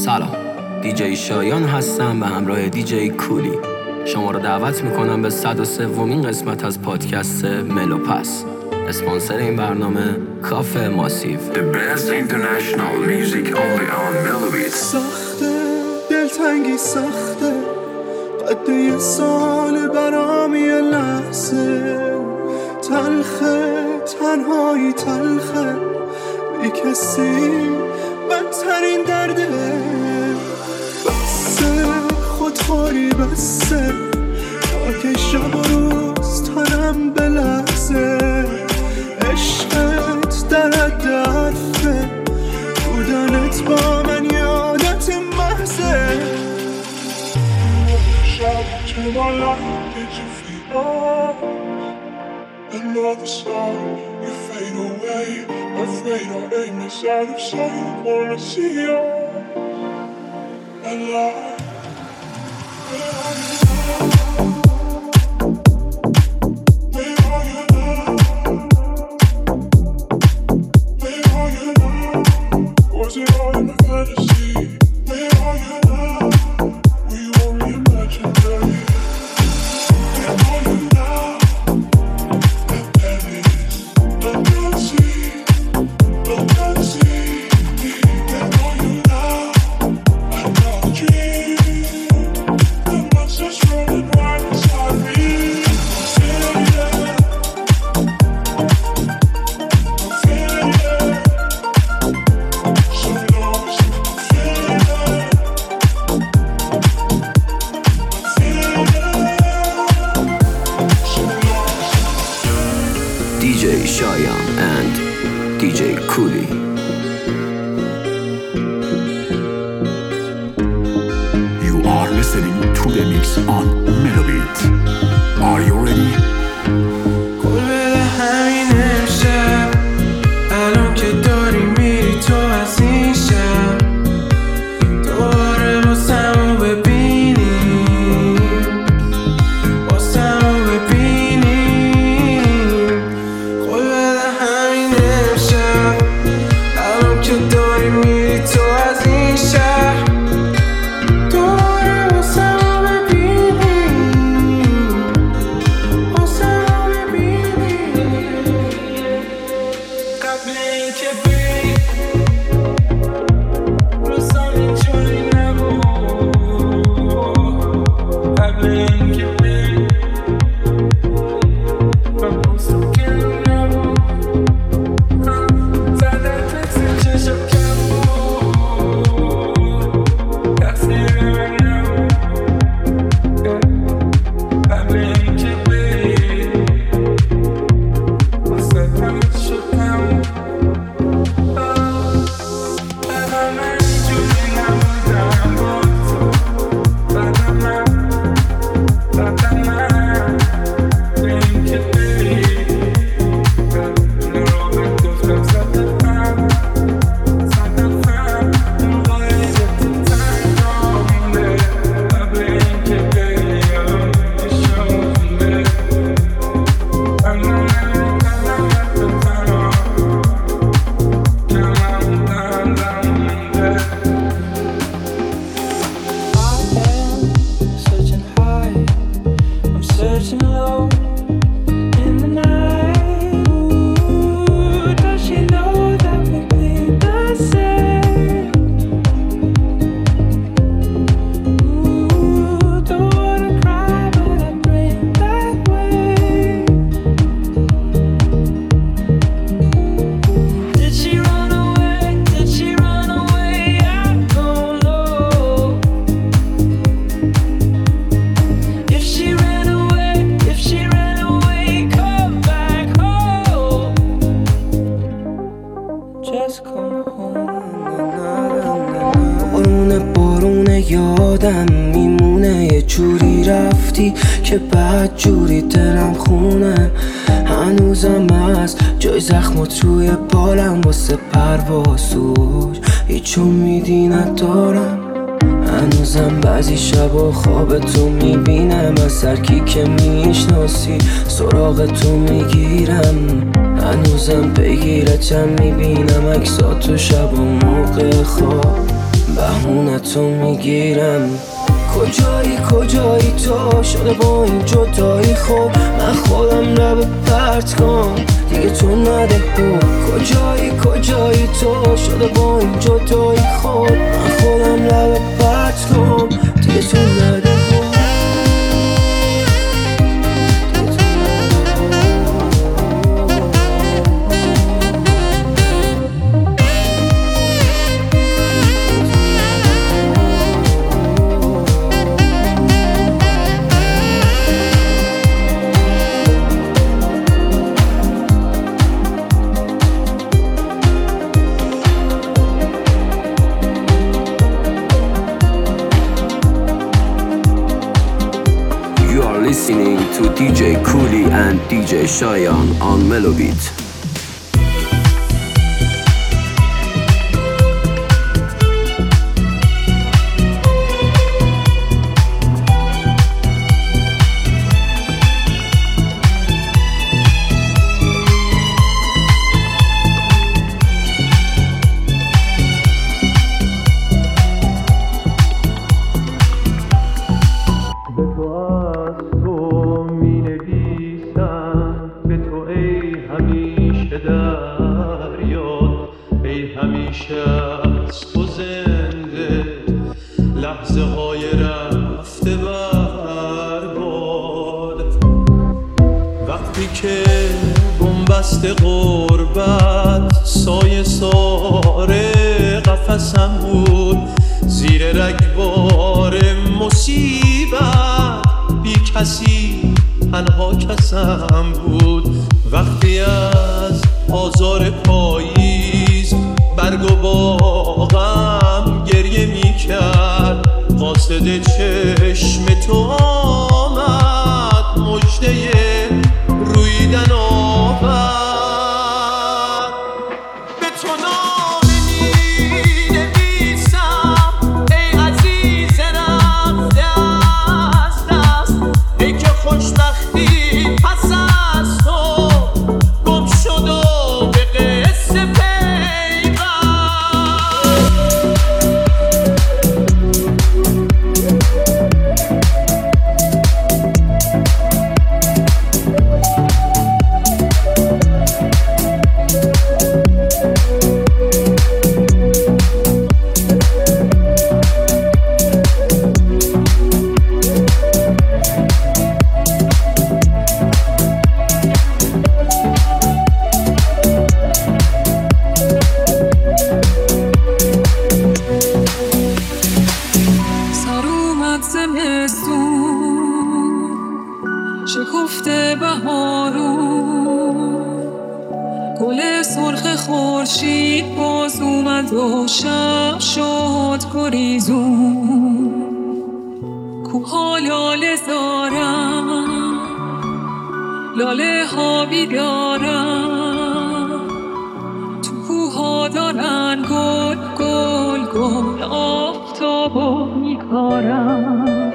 سلام، دیجی شایان هستم به همراه دیجی کولی. شما رو دعوت میکنم به 103مین قسمت از پادکست ملوپس. اسپانسر این برنامه کافه ماسیو. The best international music only on Melobit. سخته دلتنگی سخته قد یه سال برام یه لحظه تلخه تنهایی تلخه بی کسی بدترین درده بسه خودخوری بسه تا که شب و روز تنم به لحظه عشقت در حد حرفه بودنت با من یادت محضه To my life, did you feel another star? You fade away, afraid our aim is out of sight. Wanna see you alive. Where are you now? Where are you now? Was it all in a fantasy? Where are you now? Were you only imaginary? Where are you now? That is a fantasy, a fantasy. Where are you now? Another dream. The monster's running right inside me. I'm feeling it. I'm feeling it. So lost. I'm feeling it. DJ Shayan and DJ Kooli. You are listening to the mix on Melobit. Are you ready? قول همین امشب الان که داری میری تو از این شب دوباره واسمو ببینی واسمو ببینی قول بده همین امشب الان که داری میری تو از این شب دوباره واسمو ببینی واسمو ببینی قبل اینکه بری روزام اینجوری نبود قبل اینکه بری من پوستم گرم نبود زده تکسی چشم کم بود تقصیر من نبود قبل اینکه بری واسه همه شد نبود بعد من اینجوری نبودم با تو بعد من به اینکه بری رو به گفتم زدم این قایده تو تنها مونده قبل اینکه بری یادم شده من نمیدونم تو تنها I'm searching high, I'm searching low in the night. Ooh, does she know that we bleed the same? Ooh, don't wanna cry, but I break that way. Did she run away? Did she run away? I don't know. If she ran away, come back home. Just come home. بارونه یادم میمونه یه جوری رفتی که بعد جوری دلم خونه هنوزم از جای زخمات روی بالم واسه پروازوش هیچ امیدی ندارم هنوزم بعضی شبا خواب تو میبینم از هر کی که میشناسی سراغ تو میگیرم هنوزم بگیرتم میبینم عکسات تو شبا موقع خواب بهونتو میگیرم. کجایی تو شده با این جدایی خود من خودم لب پرت کن دیگه تو نده بود. کجایی تو شده با این جدایی خود من خودم لب پرت کن دیگه تو نده بود. Listening to DJ Cooley and DJ Cheyenne on Melobeat. غربت سایه ساره قفسم بود زیر رگبار مصیبت بی کسی تنها کسم بود. وقتی از آزار پاییز برگ و باغم گریه می کرد قاصد چشم تو آمد مژده رویدن آورد. شکفته بهارون گل سرخ خورشید باز اومد و شب شد گریزون. کوها لاله زارن لاله ها بیدارن تو کوها دارن گل گل گل آفتابو میکارن.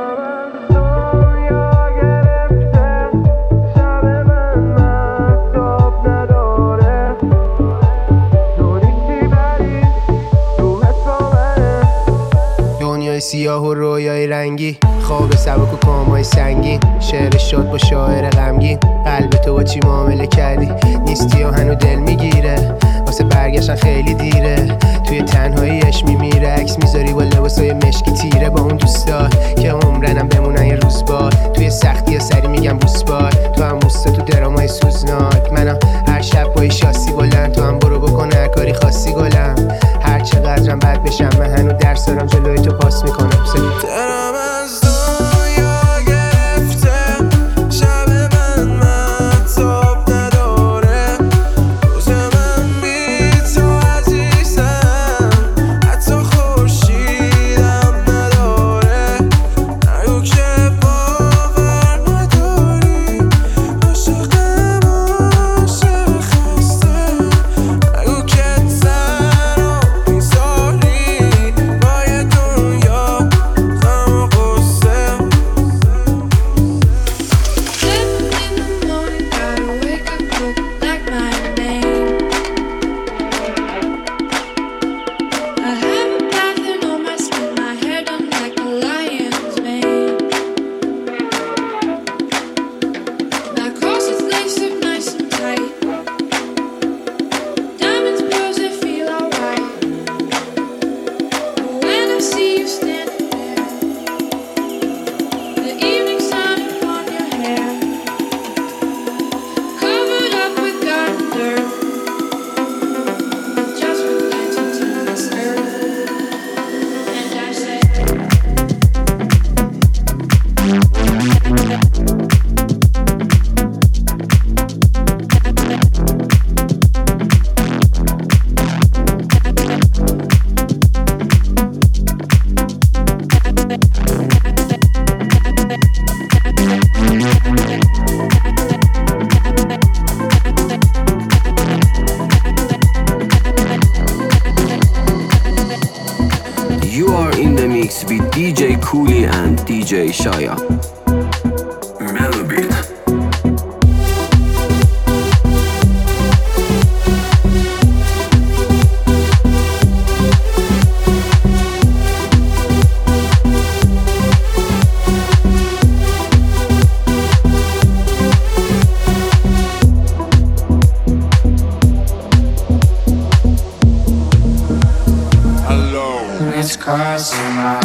سیاه و رویای رنگی خواب سبک و کامای سنگین شعر شد با شاعر غمگین قلب تو با چی معامله کردی نیستی و هنو دل میگیره واسه برگشتن خیلی دیره توی تنهاییش میمیره عکس میذاری با لباسای مشکی تیره با اون دوستا که عمرنم بمونن یه روز بار توی سختی سری میگم بوسبار تو هم بوسته تو درامای سوزناک منم هر شب با شاسی بلند تو هم برو بکن هر کاری خاصی گلم هر چقدرم بد بشم من هنو درس دارم جلوی تو پاس میکنم دلم از دنیا گرفته شب من مهتاب نداره روز من بی تو عزیزم حتی خورشیدم نداره نگو که باور نداری عاشقم عاشق خسته نگو که تنها میذاری با یه دنیا mix with DJ Coolie and DJ Shaya. Melobit. It's crossing my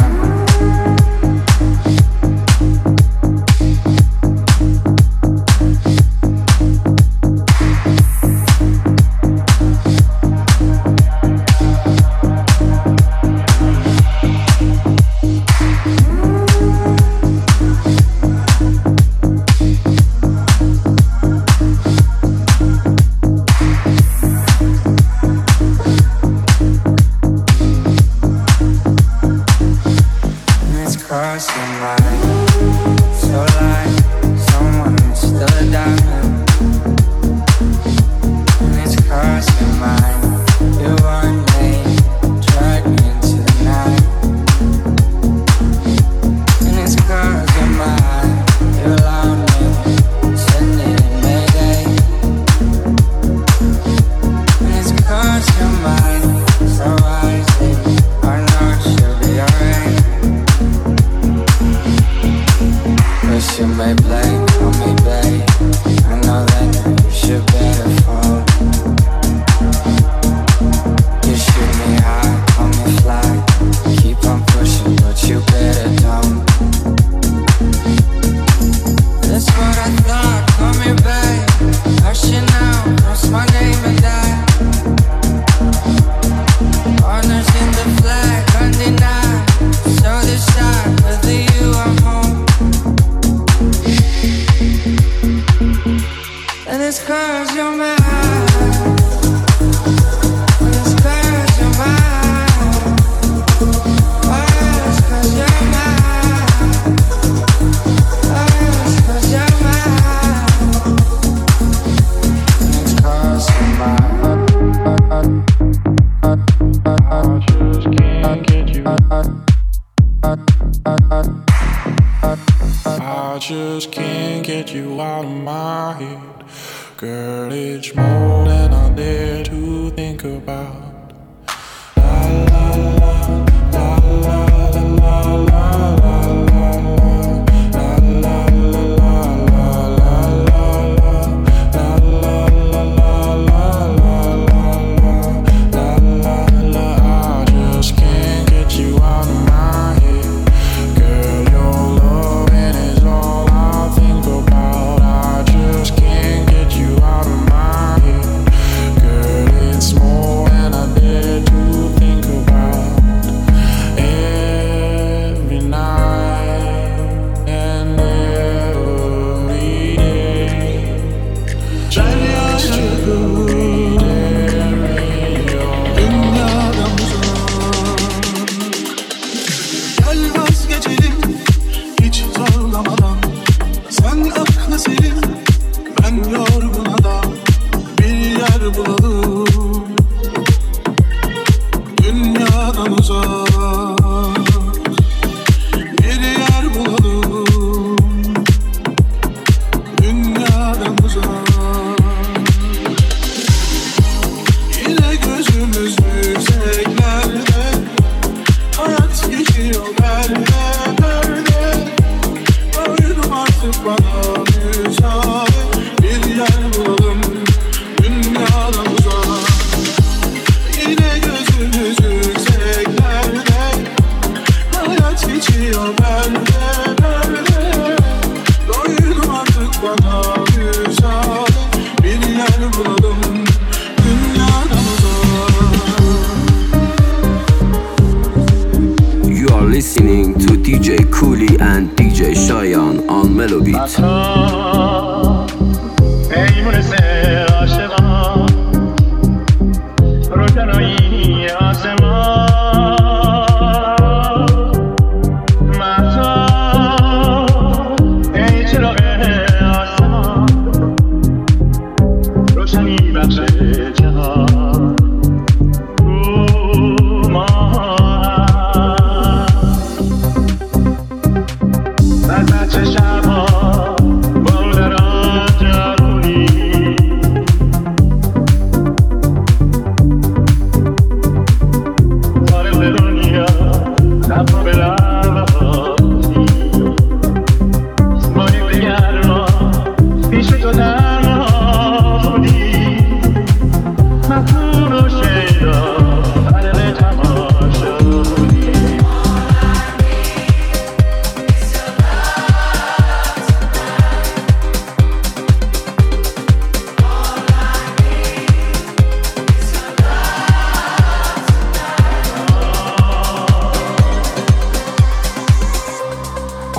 Listening to DJ Coolie and DJ Shayan on Melobit.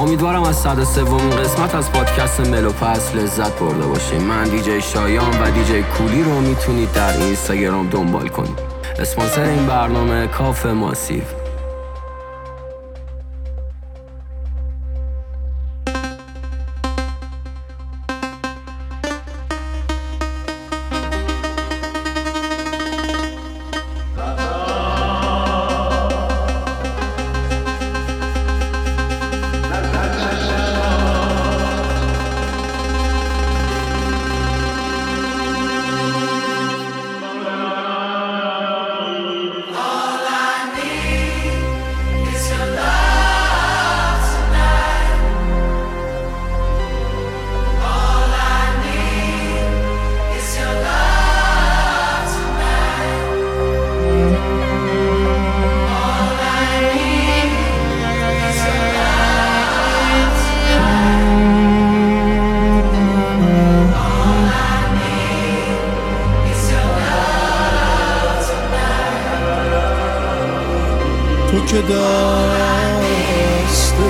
امیدوارم از 103مین قسمت از پادکست ملوپس لذت برده باشیم. من دیجی شایان و دیجی کولی رو میتونید در اینستاگرام دنبال کنید. اسپانسر این برنامه کافه ماسیو. تو که دستت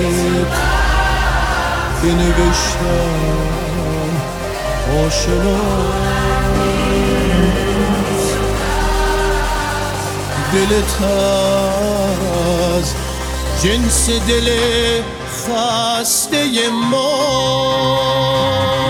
بنوشتم آشنا، دلت از جنس دل خسته ما.